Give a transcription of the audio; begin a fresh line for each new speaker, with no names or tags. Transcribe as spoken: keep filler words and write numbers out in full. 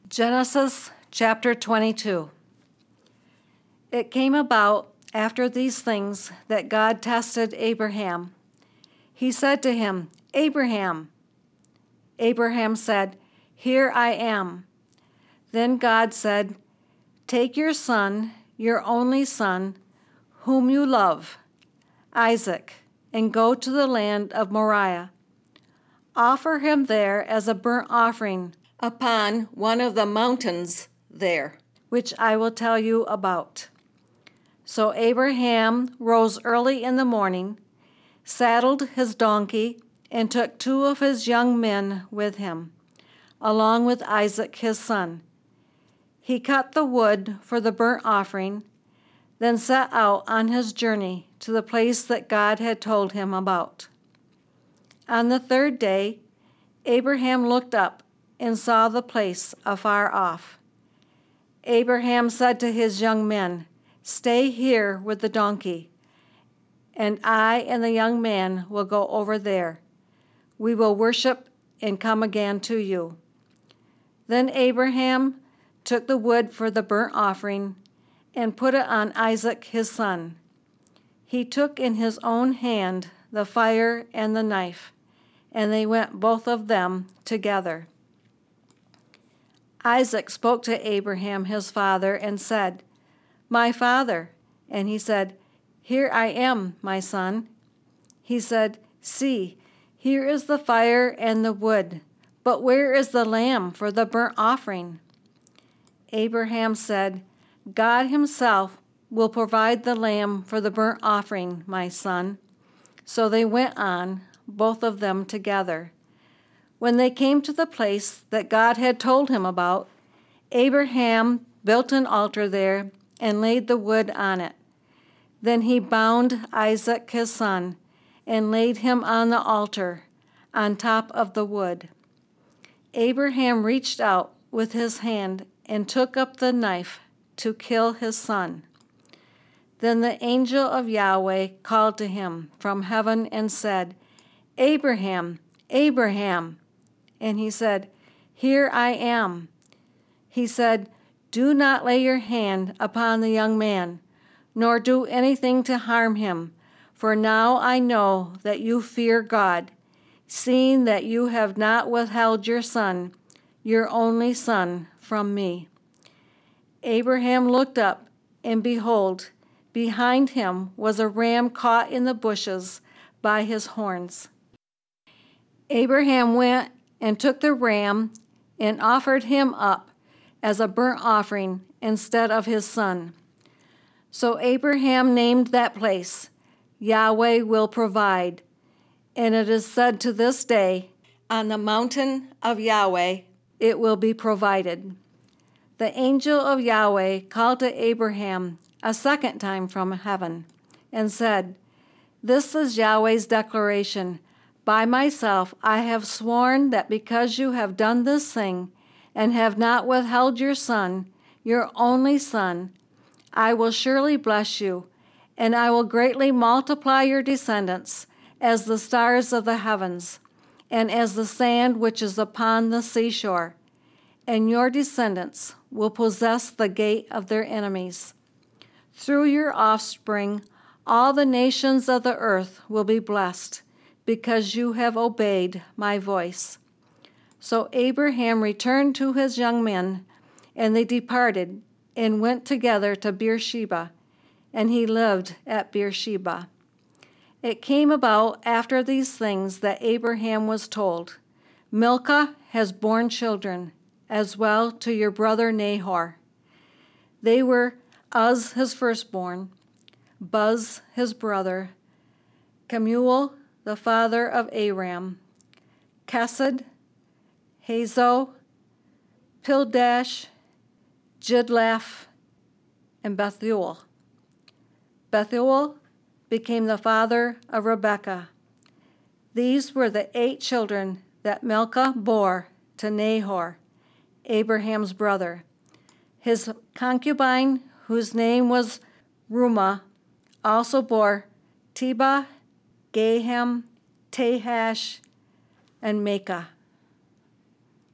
Genesis chapter twenty-two. It came about after these things that God tested Abraham. He said to him, "Abraham." Abraham said, "Here I am." Then God said, "Take your son, your only son, whom you love, Isaac, and go to the land of Moriah. Offer him there as a burnt offering upon one of the mountains there, which I will tell you about." So Abraham rose early in the morning, saddled his donkey, and took two of his young men with him, along with Isaac his son. He cut the wood for the burnt offering, then set out on his journey to the place that God had told him about. On the third day, Abraham looked up and saw the place afar off. Abraham said to his young men, "Stay here with the donkey, and I and the young man will go over there. We will worship and come again to you." Then Abraham took the wood for the burnt offering and put it on Isaac his son. He took in his own hand the fire and the knife, and they went both of them together. Isaac spoke to Abraham his father and said, "My father." And he said, "Here I am, my son." He said, "See, here is the fire and the wood, but where is the lamb for the burnt offering?" Abraham said, "God himself will provide the lamb for the burnt offering, my son." So they went on, both of them together. When they came to the place that God had told him about, Abraham built an altar there and laid the wood on it. Then he bound Isaac his son and laid him on the altar on top of the wood. Abraham reached out with his hand and took up the knife to kill his son. Then the angel of Yahweh called to him from heaven and said, "Abraham, Abraham." And he said, "Here I am." He said, "Do not lay your hand upon the young man, nor do anything to harm him, for now I know that you fear God, seeing that you have not withheld your son, your only son, from me." Abraham looked up, and behold, behind him was a ram caught in the bushes by his horns. Abraham went and took the ram and offered him up as a burnt offering instead of his son. So Abraham named that place, "Yahweh will provide," and it is said to this day, "On the mountain of Yahweh it will be provided." The angel of Yahweh called to Abraham a second time from heaven and said, "This is Yahweh's declaration. By myself I have sworn that because you have done this thing and have not withheld your son, your only son, I will surely bless you, and I will greatly multiply your descendants as the stars of the heavens and as the sand which is upon the seashore, and your descendants will possess the gate of their enemies. Through your offspring all the nations of the earth will be blessed, because you have obeyed my voice." So Abraham returned to his young men, and they departed and went together to Beersheba, and he lived at Beersheba. It came about after these things that Abraham was told, "Milcah has borne children, as well to your brother Nahor." They were Uz his firstborn, Buz his brother, Kemuel the father of Aram, Kesed, Hazo, Pildash, Jidlaph, and Bethuel. Bethuel became the father of Rebekah. These were the eight children that Milcah bore to Nahor, Abraham's brother. His concubine, whose name was Reumah, also bore Tebah, Gaham, Tahash, and Maacah.